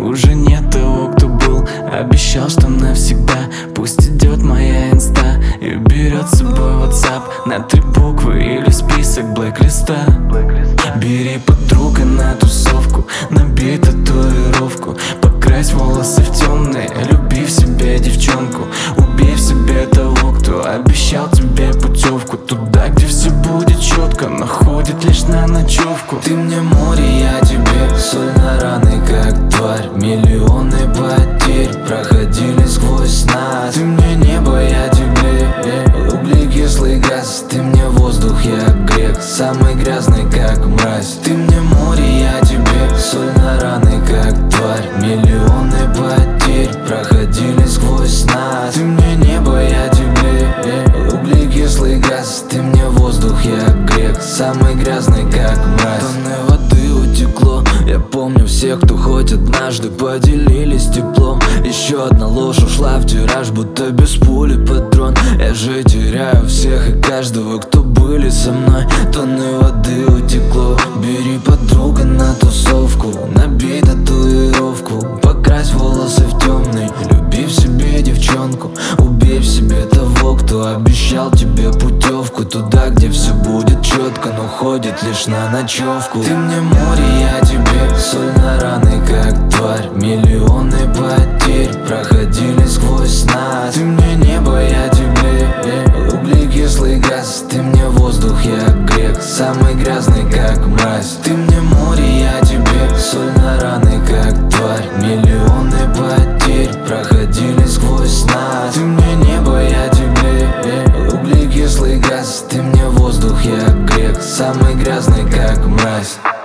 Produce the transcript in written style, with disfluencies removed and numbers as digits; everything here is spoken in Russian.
уже нет того, кто был. Обещал, что навсегда. Пусть идет моя инста и берет с собой WhatsApp на 3 буквы или список блэк-листа. Бери подруга на тусовку, набей татуировку, покрась волосы в темные, люби в себе девчонку. Убей в себе того, кто обещал тебе путевку туда, где все будет четко, но ходит лишь на ночевку. Ты мне море, я тебе соль на раны, как тварь. Миллионы потерь проходили сквозь нас. Ты мне небо, я тебе углекислый газ. Ты мне воздух, я грех, самый грязный, как мразь. Ты мне море, я тебе соль на раны, как тварь. Миллионы потерь проходили сквозь нас. Ты мне небо, я тебе углекислый газ. Ты мне воздух, я грех, самый грязный, как мразь. Тонны воды утекло, я помню всех, кто хоть однажды поделились теплом. Еще одна ложь ушла в тираж, будто без пули патрон. Я же теряю всех и каждого, кто были со мной. Тонны воды утекло. Бери подруга на тусовку, набей татуировку, покрась волосы в темный, люби в себе девчонку. Убей в себе того, кто обещал тебе путевку туда, где все будет четко, но ходит лишь на ночевку. Ты мне море, я тебе соль на раны, как тварь. Миллионы потерь проходили сквозь нас. Ты мне небо, я тебе углекислый газ. Ты мне воздух, я грех, самый грязный, как мразь. Ты мне море, я тебе соль на раны, как тварь. Миллионы потерь проходили сквозь нас. Ты мне небо, я тебе углекислый газ. Ты мне воздух, я грех, самый грязный, как мразь.